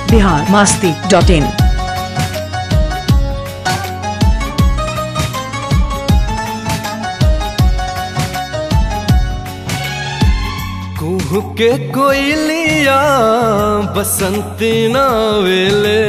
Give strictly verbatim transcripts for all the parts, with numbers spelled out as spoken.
Bihar Masti dot in. कुहू के कोयलिया बसंती नावेले,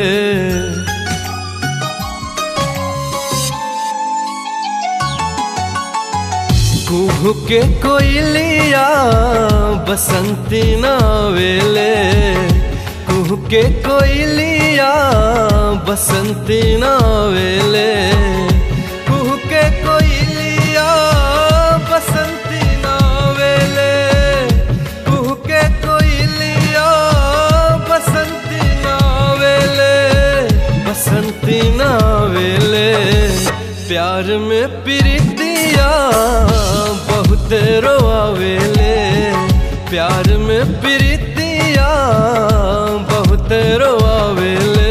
कुहू के कोयलिया बसंती नावेले, कुहू के कोयलिया बसंती नावेले, कुहू के कोयलिया बसंती नावेले, कुहू के कोयलिया बसंती नावेले, बसंती नावेले। प्यार में प्रीतिया बहुत रोआवेले, प्यार में प्रीतिया बहुत रोआवेले।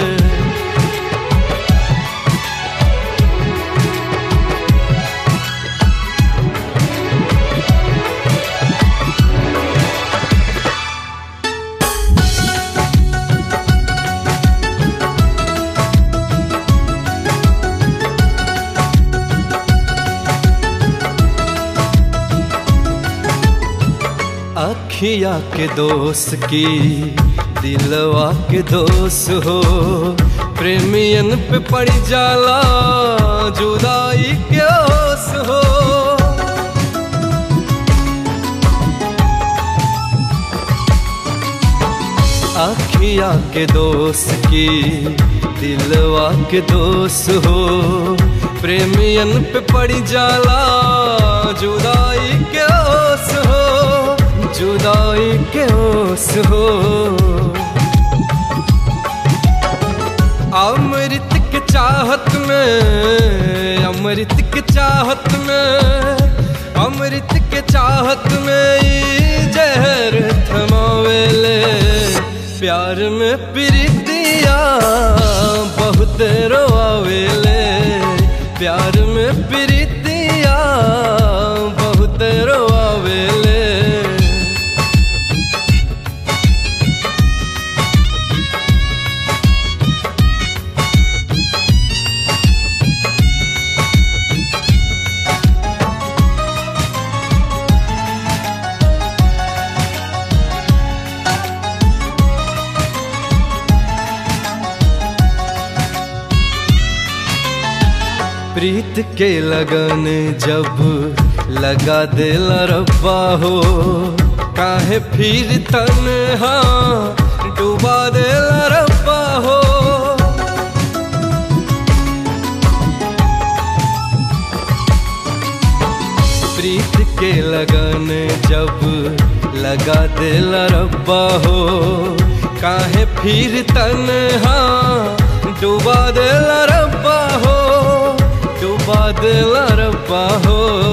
अखिया के दोस्त की दिलवा के दोस्त हो, प्रेमियन पे पड़ जाला जुदाई के ओस हो। अखिया के दोस्त की दिलवा के दोस्त हो, प्रेमियन पे पड़ जाला जुदाई के ओस हो, जुदाई के ओस हो। अमृत के चाहत में, अमृत के चाहत में, अमृत के चाहत में जहर थमावेले। प्यार में प्रीतिया बहुत रोआवेले, प्यार में प्रीतिया बहुत रोआवेले। प्रीत के लगन जब लगा दिल रब्बा हो, काहे फिर तन्हा डुबा दिल रब्बा हो। प्रीत के लगन जब लगा दिल रब्बा हो, काहे फिर तन्हा डुबा दिल रब्बा हो, डुबा दिल रब्बा हो।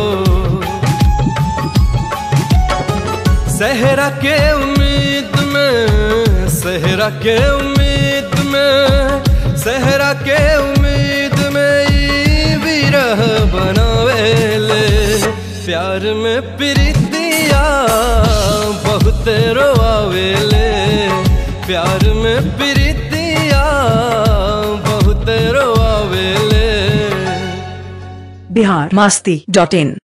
सहरा के उम्मीद में, सहरा के उम्मीद में, सहरा के उम्मीद में ई विरह बनावेले। प्यार में प्रीतिया बहुत रोआवेले, प्यार में प्रीतिया बहुत रोआवेले। बिहार मस्ती डॉट इन।